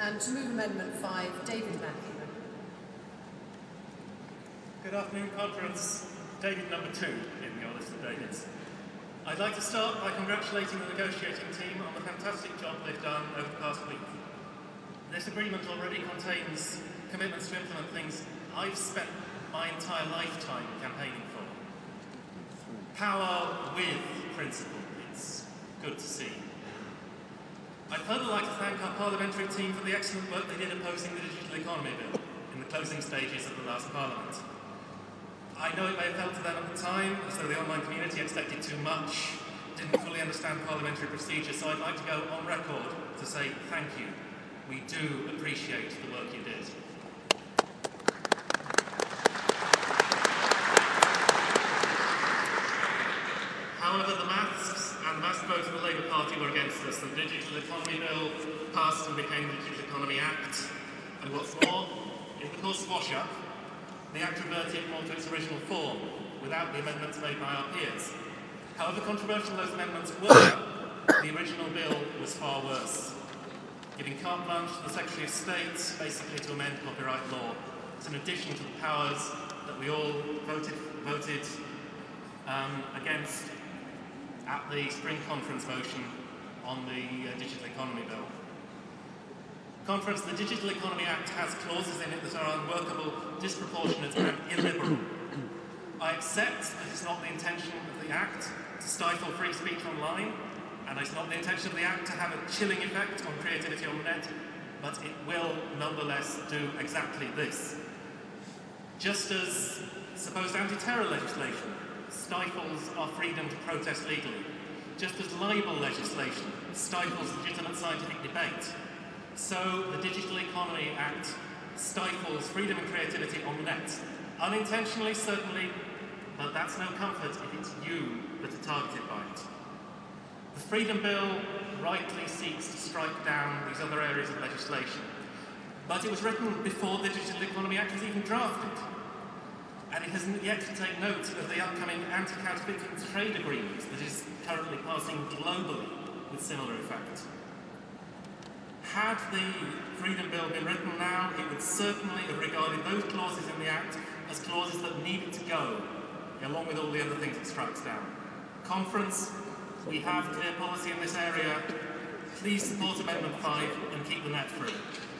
And to move Amendment 5, David Mackey. Good afternoon, Conference. David number 2 in the list of Davids. I'd like to start by congratulating the negotiating team on the fantastic job they've done over the past week. This agreement already contains commitments to implement things I've spent my entire lifetime campaigning for. Power with principle. It's good to see. I'd further like to thank our parliamentary team for the excellent work they did opposing the Digital Economy Bill in the closing stages of the last Parliament. I know it may have felt to them at the time as though the online community expected too much, didn't fully understand parliamentary procedure, so I'd like to go on record to say thank you. We do appreciate the work you did. However, the maths and the massive vote of the Labour Party were against us. The Digital Economy Bill passed and became the Digital Economy Act. And what's more, in the course of wash-up, the Act reverted more to its original form, without the amendments made by our peers. However controversial those amendments were, the original bill was far worse, giving carte blanche to the Secretary of State basically to amend copyright law. It's in addition to the powers that we all voted against at the spring conference motion on the Digital Economy Bill. Conference, the Digital Economy Act has clauses in it that are unworkable, disproportionate and illiberal. I accept that it's not the intention of the Act to stifle free speech online, and it's not the intention of the Act to have a chilling effect on creativity on the net, but it will nonetheless do exactly this. Just as supposed anti-terror legislation stifles our freedom to protest legally, just as libel legislation stifles legitimate scientific debate, so the Digital Economy Act stifles freedom and creativity on the net. Unintentionally, certainly, but that's no comfort if it's you that are targeted by it. The Freedom Bill rightly seeks to strike down these other areas of legislation, but it was written before the Digital Economy Act was even drafted, and it hasn't yet to take note of the upcoming anti-counterfeiting trade agreement that is currently passing globally with similar effect. Had the Freedom Bill been written now, it would certainly have regarded those clauses in the Act as clauses that needed to go, along with all the other things it strikes down. Conference, we have clear policy in this area. Please support Amendment 5 and keep the net free.